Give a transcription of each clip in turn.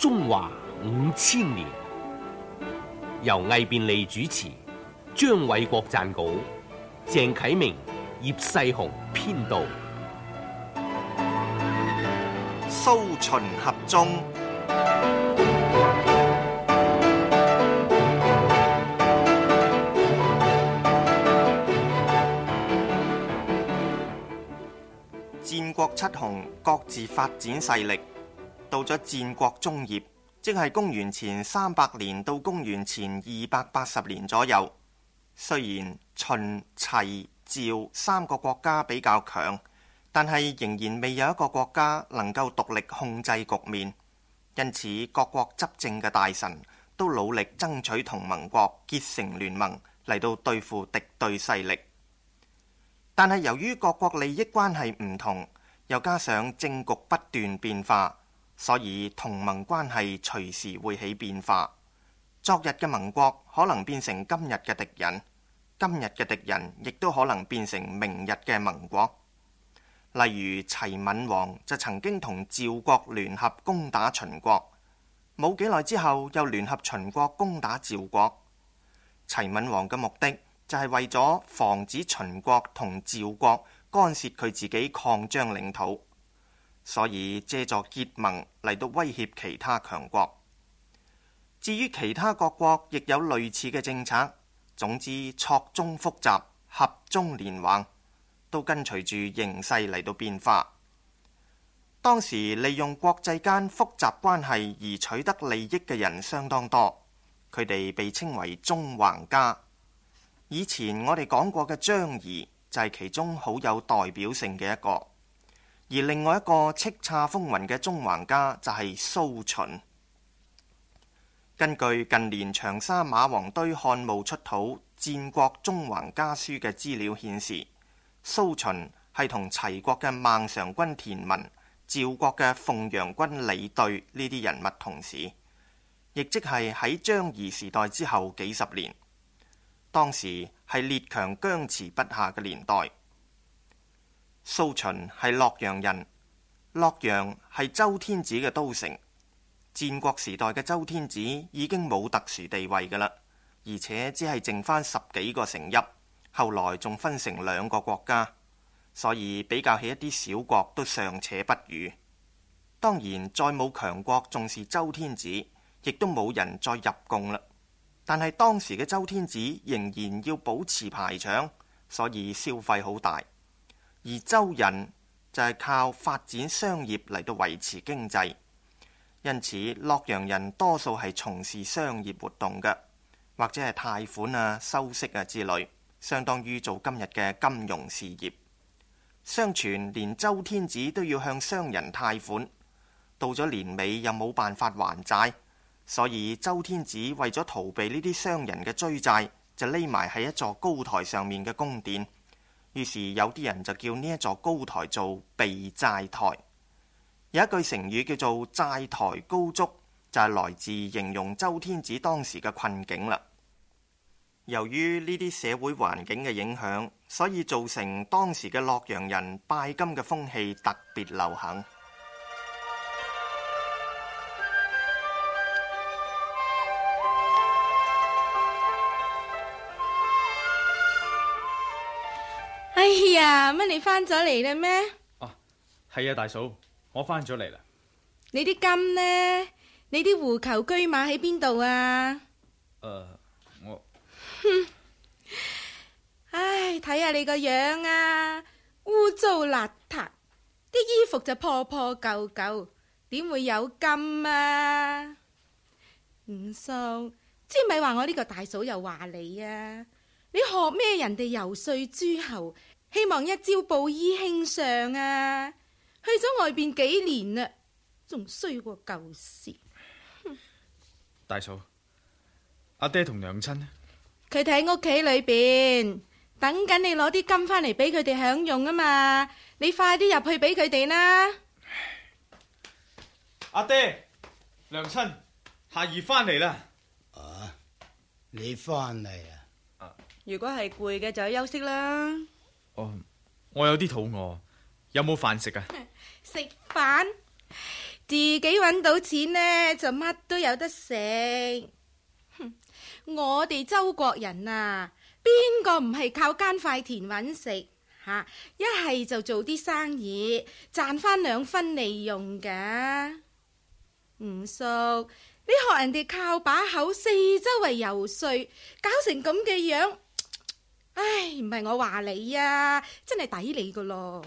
中華5000年，由魏便利主持，張偉國撰稿，鄭啟明、葉世雄編導。 蘇秦合縱。戰國七雄各自發展勢力，到咗戰國中葉，即係公元前300年到公元前280年左右。雖然秦、齊、趙三個國家比較強，但係仍然未有一個國家能夠獨力控制局面，因此各國執政嘅大臣都努力爭取同盟國結成聯盟嚟到對付敵對勢力。但係由於各國利益關係唔同，又加上政局不斷變化，所以同盟關係隨時會起變化。昨日嘅盟國可能變成今日嘅敵人，今日嘅敵人亦都可能變成明日嘅盟國。例如齊閔王就曾經同趙國聯合攻打秦國，冇幾耐之後又聯合秦國攻打趙國。齊閔王嘅目的就係為咗防止秦國同趙國干涉佢自己擴張領土，所以借助結盟嚟到威脅其他強國。至於其他各國亦有類似嘅政策，總之錯綜複雜，合縱連橫，都跟隨住形勢嚟到變化。當時利用國際間複雜關係而取得利益嘅人相當多，佢哋被稱為縱橫家。以前我哋講過嘅張儀就係其中好有代表性嘅一個，而另外一個叱咤風雲嘅縱橫家就係蘇秦。根據近年長沙馬王堆漢墓出土《戰國縱橫家書》嘅資料顯示，蘇秦係同齊國嘅孟嘗君田文、趙國嘅鳳陽君李對呢啲人物同時，亦即係喺張儀時代之後幾十年。當時係列強僵持不下嘅年代。蘇秦係洛陽人，洛陽係周天子嘅都城。戰國時代嘅周天子已經冇特殊地位㗎喇，而且只係剩返10幾個城邑，後來仲分成2個國家，所以比較起一啲小國都尚且不如。當然再冇強國重視周天子，亦都冇人再入貢啦。但係當時嘅周天子仍然要保持排場，所以消費好大。而周人就係靠發展商業嚟到維持經濟，因此洛陽人多數係從事商業活動嘅，或者係貸款啊、收息啊之類，相當於做今日嘅金融事業。相傳連周天子都要向商人貸款，到咗年尾又冇辦法還債。所以周天子為咗逃避呢啲商人嘅追債，就匿埋喺一座高台上面嘅宮殿。於是有啲人就叫呢一座高台做避債台。有一句成語叫做債台高築，就係來自形容周天子當時嘅困境啦。由於呢啲社會環境嘅影響，所以造成當時嘅洛陽人拜金嘅風氣特別流行。 哎呀，乜你返咗嚟啦咩？ 啊，係啊，大嫂，我返咗嚟啦。 你啲金呢？你啲狐裘車馬喺邊度啊？ 我唉，睇下你個樣啊，污糟邋遢，啲衣服就破破舊舊，點會有金啊？五叔，知咪話我呢個大嫂又話你啊？你學咩人哋游說諸侯，希望一朝布衣輕上啊？去咗外邊幾年啦，仲衰過舊時。 大嫂，阿爹同娘親呢？ 佢哋喺屋企裏邊等緊你攞啲金返嚟俾佢哋享用啊嘛！你快啲入去俾佢哋啦。 阿爹，娘親，夏兒返嚟啦。 啊，你返嚟啊？ 如果係攰嘅就休息啦。 我有啲肚餓，有冇飯食啊？ 食飯？ 自己揾到錢呢，就乜都有得食。我哋周國人啊，邊個唔係靠耕塊田揾食吓？一係就做啲生意，賺翻2分利用噶。吳叔，你學人哋靠把口四周圍游說，搞成咁嘅樣，唉，唔係我話你啊，真係抵你噶咯。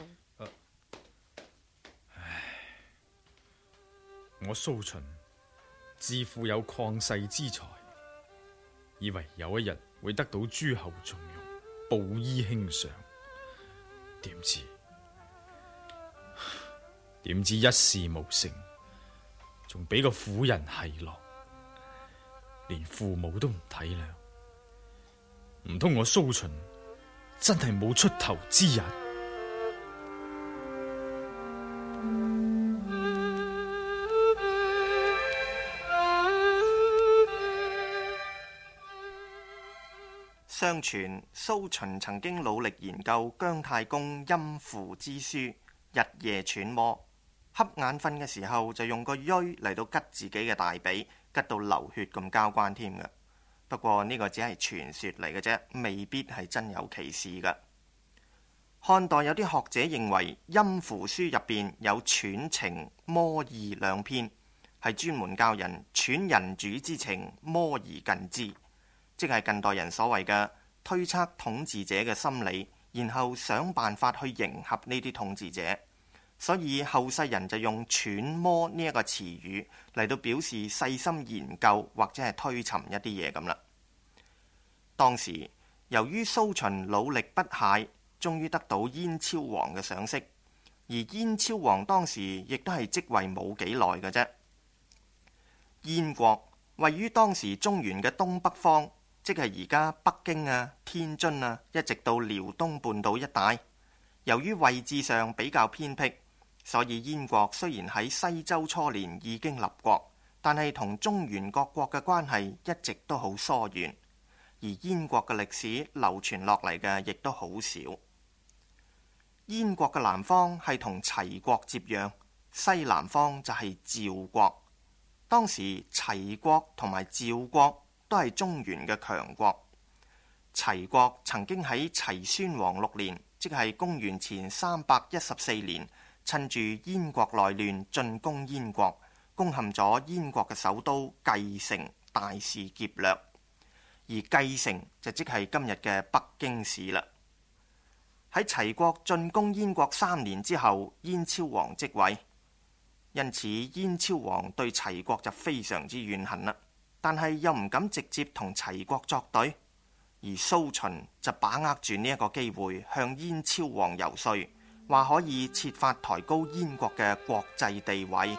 我蘇秦自負有曠世之才，以為有一日會得到諸侯重用，布衣輕上。點知一事無成，仲俾個婦人奚落，連父母都唔體諒。唔通我蘇秦真係冇出頭之日？ 相傳蘇秦曾經努力研究姜太公陰符之書，日夜揣摩，瞌眼瞓嘅時候就用個錐嚟到拮自己嘅大髀，拮到流血咁交關添嘅。不過呢個只係傳說嚟嘅啫，未必係真有其事嘅。漢代有啲學者認為陰符書入邊有揣情摩義2篇，係專門教人揣人主之情，摩而近之。即係近代人所謂嘅推測統治者嘅心理，然後想辦法去迎合呢啲統治者，所以後世人就用揣摩呢一個詞語嚟到表示細心研究或者係推尋一啲嘢咁啦。當時由於蘇秦努力不懈，終於得到燕昭王嘅賞識，而燕昭王當時亦都係即位冇幾耐嘅啫。燕國位於當時中原嘅東北方，即係而家北京啊、天津啊，一直到遼東半島一帶。由於位置上比較偏僻，所以燕國雖然喺西周初年已經立國，但係同中原各國嘅關係一直都好疏遠，而燕國嘅歷史流傳落嚟嘅亦都好少。燕國嘅南方係同齊國接壤，西南方就係趙國。當時齊國同埋趙國都係中原嘅強國。齊國曾經喺齊宣王6年，即係公元前314年，趁住燕國內亂進攻燕國，攻陷咗燕國嘅首都蓟城，大肆劫掠。而蓟城就即係今日嘅北京市啦。喺齊國進攻燕國3年之後，燕昭王即位。因此燕昭王對齊國就非常之怨恨啦，但係又唔敢直接同齊國作對，而蘇秦就把握住呢一個機會向燕昭王游說，話可以設法抬高燕國嘅國際地位。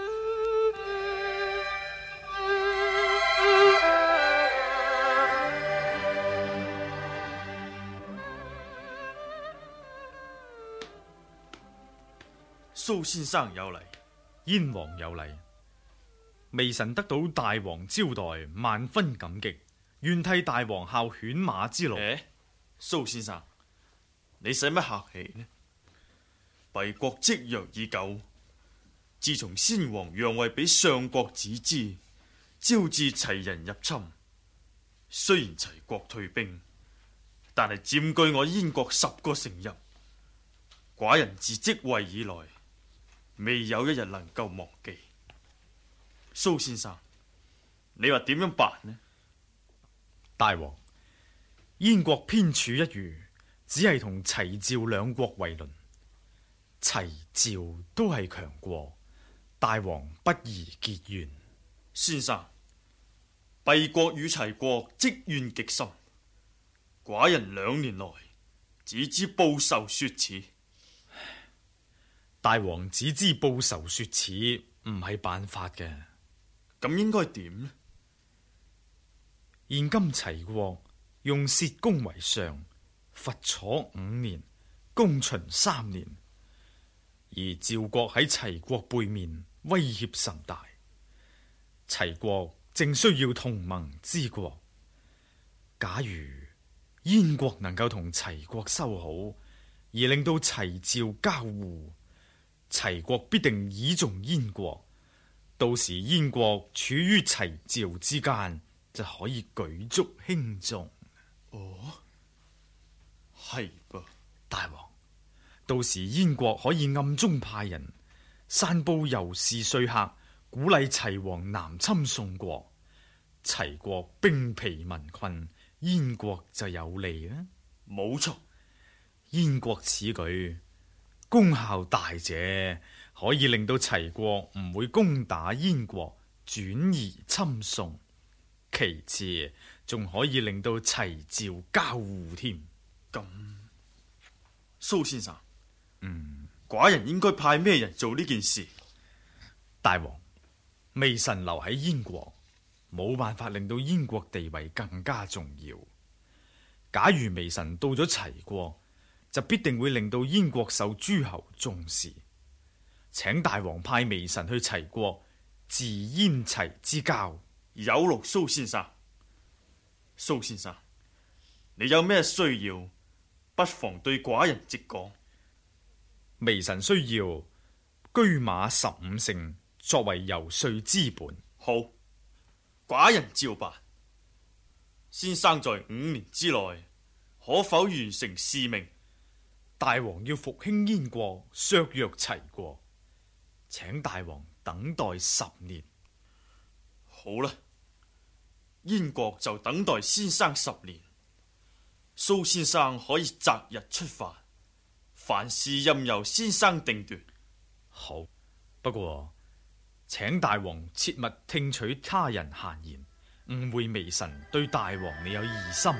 蘇先生有禮。燕王有禮，微臣得到大王招待，萬分感激，願替大王效犬馬之勞。 蘇先生，你使乜客氣呢？敝國積弱已久，自從先王讓位俾相國子之，招致齊人入侵。雖然齊國退兵，但係佔據我燕國10個城邑，寡人自即位以來，未有一日能夠忘記。蘇先生，你話點樣辦呢？ 大王，燕國偏處一隅，只係同齊趙兩國為鄰。齊趙都係強國，大王不宜結怨。 先生，敝國與齊國積怨極深，寡人2年來只知報仇雪恥。 大王只知報仇雪恥唔係辦法嘅， 咁應該點呢？ 現今齊國用薛公為上，伐楚5年，攻秦3年，而趙國喺齊國背面，威脅甚大。齊國正需要同盟之國，假如燕國能夠同齊國修好，而令到齊趙交惡，齊國必定倚重燕國， 到時燕國處於齊趙之間，就可以舉足輕重。 哦，係噃， 大王，到時燕國可以暗中派人散布遊士說客，鼓勵齊王南侵宋國。齊國兵疲民困，燕國就有利啦。 冇錯， 燕國此舉功效大者，可以令到齊國唔會攻打燕國，轉而侵宋。其次，仲可以令到齊趙交互添。 咁，蘇先生，寡人應該派咩人做呢件事？ 大王，微臣留喺燕國，冇辦法令到燕國地位更加重要。假如微臣到咗齊國，就必定會令到燕國受諸侯重視。請大王派微臣去齊國，治燕齊之交。 有勞蘇先生。蘇先生，你有咩需要，不妨對寡人直講。 微臣需要車馬15乘作為遊說資本。 好，寡人照辦。先生在5年之內可否完成使命？ 大王要復興燕國，削弱齊國，請大王等待10年。 好啦，燕國就等待先生10年。蘇先生可以擇日出發，凡事任由先生定奪。 好，不過請大王切勿聽取他人閒言，誤會微臣對大王你有異心。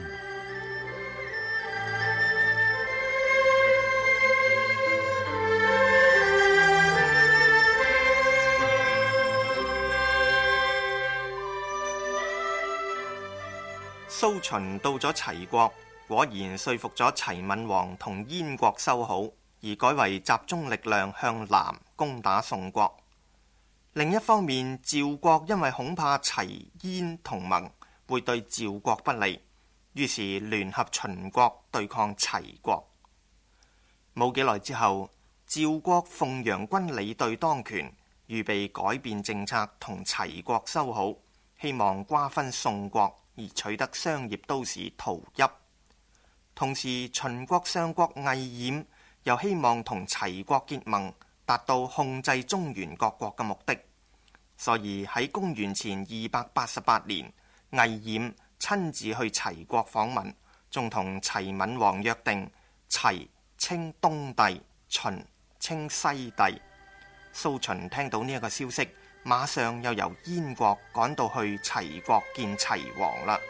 蘇秦到咗齊國，果然說服咗齊閔王同燕國修好，而改為集中力量向南攻打宋國。另一方面，趙國因為恐怕齊燕同盟會對趙國不利，於是聯合秦國對抗齊國。冇幾耐之後，趙國奉陽君李隊當權，預備改變政策同齊國修好，希望瓜分宋國，而取得商業都市陶邑。同時，秦國相國魏冉又希望同齊國結盟，達到控制中原各國嘅目的。所以喺公元前288年，魏冉親自去齊國訪問，仲同齊閔王約定齊稱東帝，秦稱西帝。蘇秦聽到呢一個消息，馬上又由燕國趕到去齊國見齊王啦。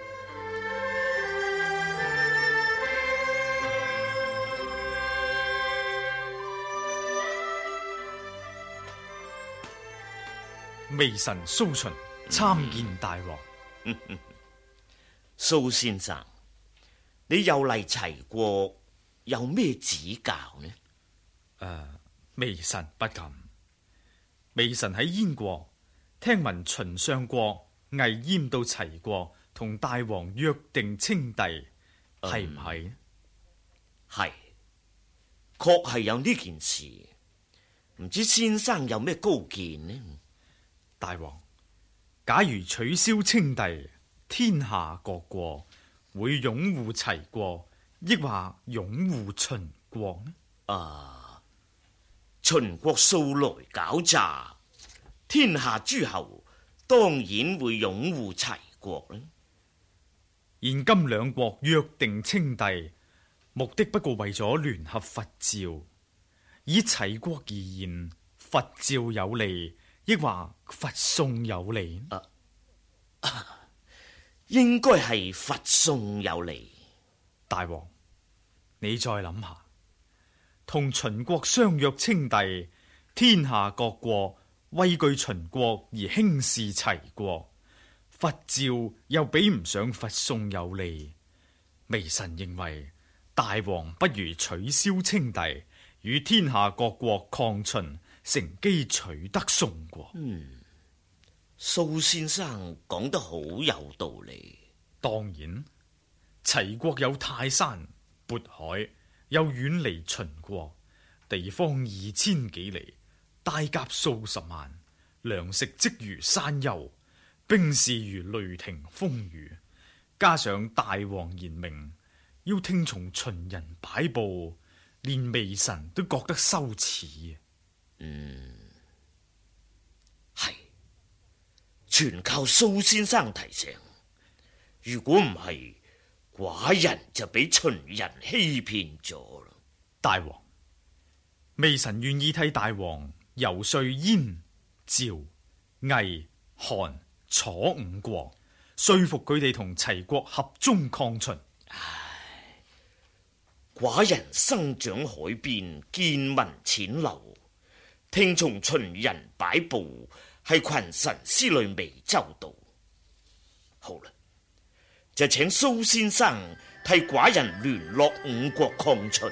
微臣蘇秦參見大王。 蘇先生，你又嚟齊國，有咩指教呢？ 微臣不敢。微臣喺燕國聽聞秦相國魏冉到齊國同大王約定稱帝，係唔係？ 係，確係有呢件事。唔知先生有咩高見呢？ 大王，假如取消稱帝，天下各國會擁護齊國，抑或擁護秦國呢？ 秦國素來狡詐，天下諸侯當然會擁護齊國呢。 現今兩國約定稱帝，目的不過為咗聯合伐趙。以齊國而言，伐趙有利，抑或伐宋有利？ 應該係伐宋有利。 大王，你再諗下，同秦國相約稱帝，天下各國畏懼秦國而輕視齊國，伐趙又比唔上伐宋有利。微臣認為，大王不如取消稱帝，與天下各國抗秦，乘機取得宋國。 蘇先生講得好有道理。 當然，齊國有泰山、渤海，又遠離秦國，地方2000幾里，大甲數十萬， 糧食積如山丘，兵士如雷霆風雨。加上大王言明，要聽從秦人擺布，連微臣都覺得羞恥。 係，全靠蘇先生提醒。如果唔係，寡人就俾秦人欺騙咗啦。 大王，微臣願意替大王游說燕、趙、魏、韓、楚五國，說服佢哋同齊國合縱抗秦。 寡人生長海邊，見聞淺流，聽從秦人擺布，係群臣思慮未周到。好啦，就請蘇先生替寡人聯絡五國抗秦。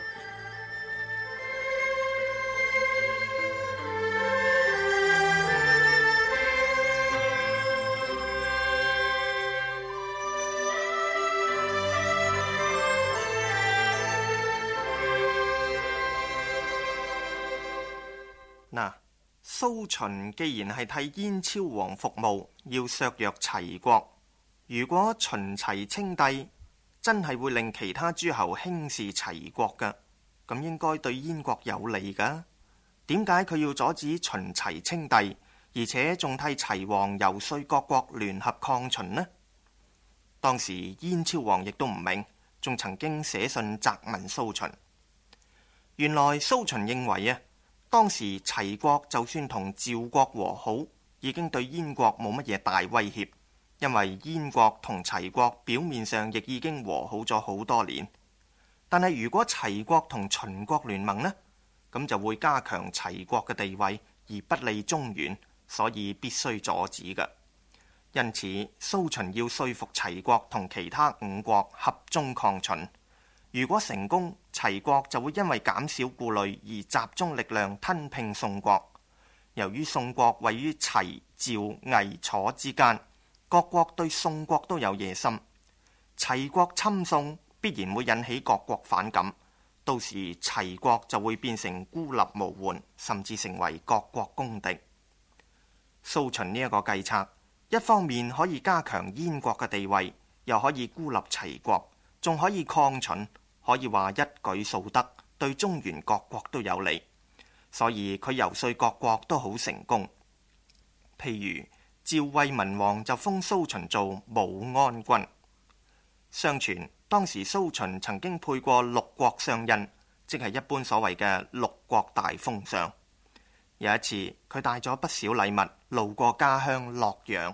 嗱，蘇秦既然係替燕昭王服務，要削弱齊國，如果秦齊稱帝，真係會令其他諸侯輕視齊國㗎，咁應該對燕國有利㗎。點解佢要阻止秦齊稱帝，而且仲替齊王游說各國聯合抗秦呢？當時燕昭王亦都唔明，仲曾經寫信責問蘇秦。原來蘇秦認為啊，當時齊國就算同趙國和好，已經對燕國冇乜嘢大威脅，因為燕國同齊國表面上亦已經和好咗好多年。但係如果齊國同秦國聯盟呢，咁就會加強齊國嘅地位，而不利中原，所以必須阻止嘅。因此，蘇秦要說服齊國同其他五國合縱抗秦。如果成功，齊國就會因為減少顧慮而集中力量吞併宋國。由於宋國位於齊、趙、魏、楚之間，各國對宋國都有野心。齊國侵宋必然會引起各國反感，到時齊國就會變成孤立無援，甚至成為各國公敵。蘇秦呢一個計策，一方面可以加強燕國嘅地位，又可以孤立齊國，仲可以抗秦。可以話一舉數得，對中原各國都有利，所以佢游說各國都好成功。譬如趙惠文王就封蘇秦做武安君。相傳當時蘇秦曾經配過6國相印，即係一般所謂嘅6國大封相。有一次佢帶咗不少禮物路過家鄉洛陽。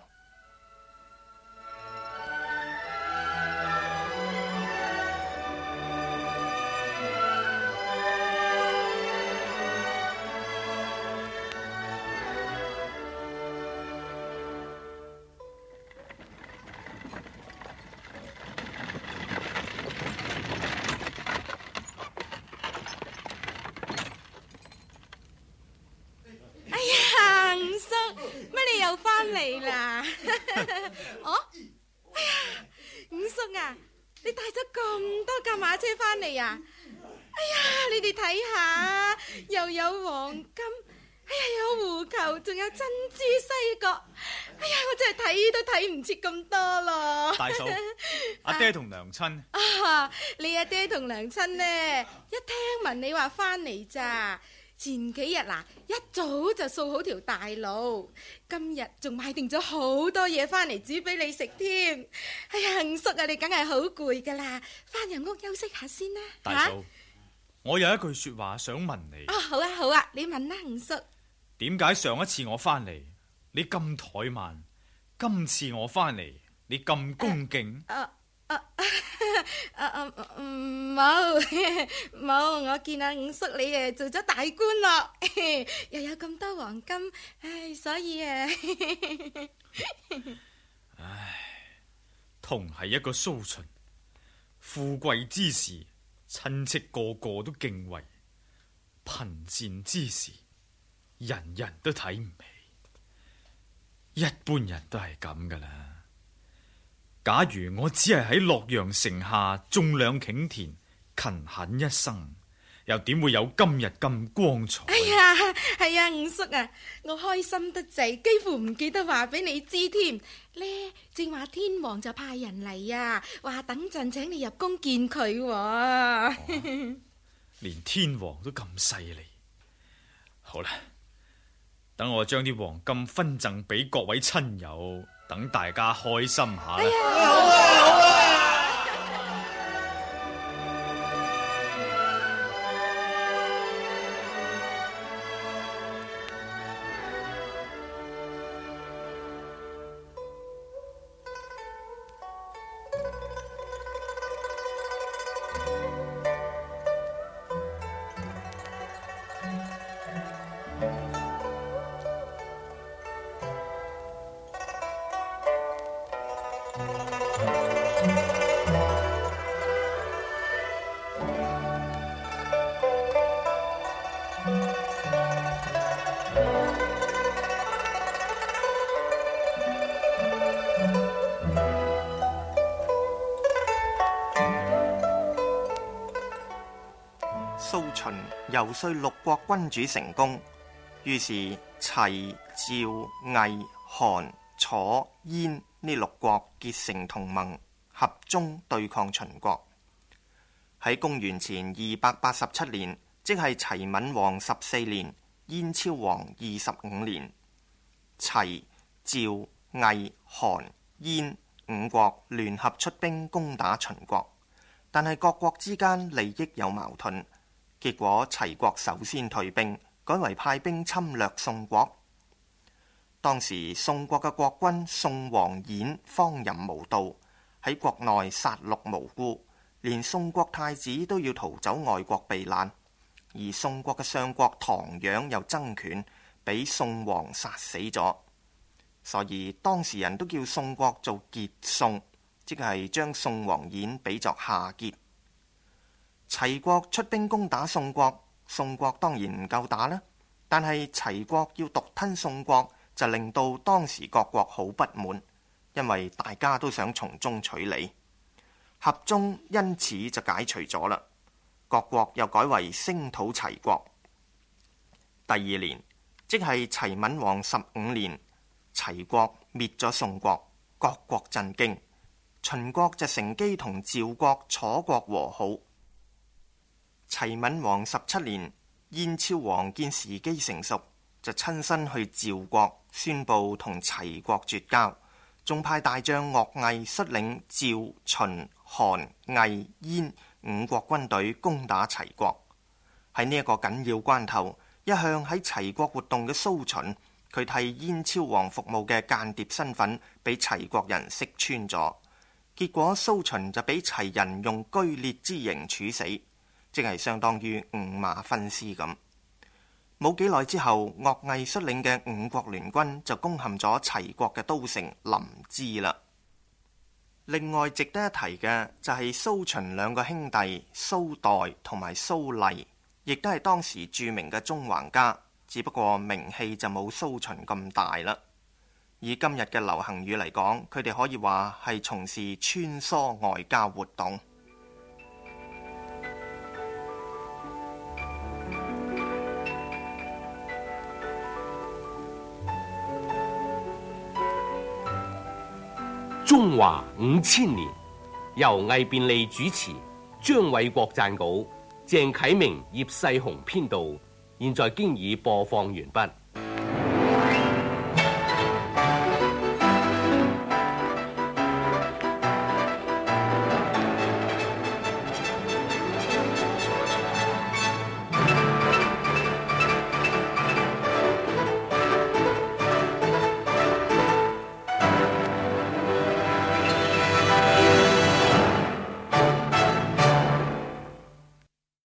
嚟啦！哦，哎呀，五叔啊，你帶咗咁多架馬車翻嚟啊！哎呀，你哋睇下，又有黃金，哎呀，有狐裘，仲有珍珠西角，哎呀，我真係睇都睇唔切咁多咯！ 大嫂，阿爹同娘親啊，你阿爹同娘親呢？一聽聞你話翻嚟咋？前幾日嗱，一早就掃好條大路，今日仲買定咗好多嘢翻嚟煮俾你食添。哎呀，五叔啊，你梗係好攰噶啦，翻入屋休息下先啦。 大嫂，我有一句說話想問你。 好啊好啊，你問啦，五叔。點解上一次我翻嚟你咁怠慢，今次我翻嚟你咁恭敬？ 冇，我見阿五叔你誒做咗大官咯，又有咁多黃金，唉，所以同係一個蘇秦，富貴之時親戚個個都敬畏，貧賤之時人人都睇唔起，一般人都係咁噶啦。假如我只係喺洛陽城下種兩頃田，勤懇一生， 又點會有今日咁光彩？ 哎呀，係啊，五叔啊，我開心得滯，幾乎唔記得話俾你知添。呢正話天王就派人嚟啊，話等陣請你入宮見佢喎。 連天王都咁犀利。好啦，等我將啲黃金分贈俾各位親友，等大家開心下啦。 蘇秦遊說六國君主成功，於是齊、趙、魏、韓、楚、燕呢六國結成同盟，合縱對抗秦國。喺公元前287年，即係齊閔王14年、燕昭王25年，齊、趙、魏、韓、燕五國聯合出兵攻打秦國，但係各國之間利益有矛盾。結果齊國首先退兵，改為派兵侵略宋國。當時宋國嘅國君宋王衍荒淫無道，喺國內殺戮無辜，連宋國太子都要逃走外國避難。而宋國嘅相國唐養又爭權，俾宋王殺死咗。所以當時人都叫宋國做桀宋，即係將宋王衍比作夏桀。齊國出兵攻打宋國，宋國當然唔夠打啦。但係齊國要獨吞宋國，就令到當時各國好不滿，因為大家都想從中取利。合縱因此就解除咗啦，各國又改為聲討齊國。第二年，即係齊閔王15年，齊國滅咗宋國，各國震驚。秦國就乘機同趙國、楚國和好。齊閔王17年，燕昭王見時機成熟，就親身去趙國宣布同齊國絕交，仲派大將岳毅率領趙、秦、韓、魏、燕五國軍隊攻打齊國。喺呢一個緊要關頭，一向喺齊國活動嘅蘇秦，佢替燕昭王服務嘅間諜身份俾齊國人識穿咗，結果蘇秦就俾齊人用居烈之刑處死，即係相當於五馬分屍咁。冇幾耐之後，岳毅率領嘅五國聯軍就攻陷咗齊國嘅都城臨淄啦。另外值得一提嘅就係蘇秦兩個兄弟蘇代同埋蘇厲，亦都係當時著名嘅縱橫家，只不過名氣就冇蘇秦咁大啦。以今日嘅流行語嚟講，佢哋可以話係從事穿梭外交活動。 中華5000年，由魏便利主持，張偉國撰稿，鄭啟明、葉世雄編導。現在經已播放完畢。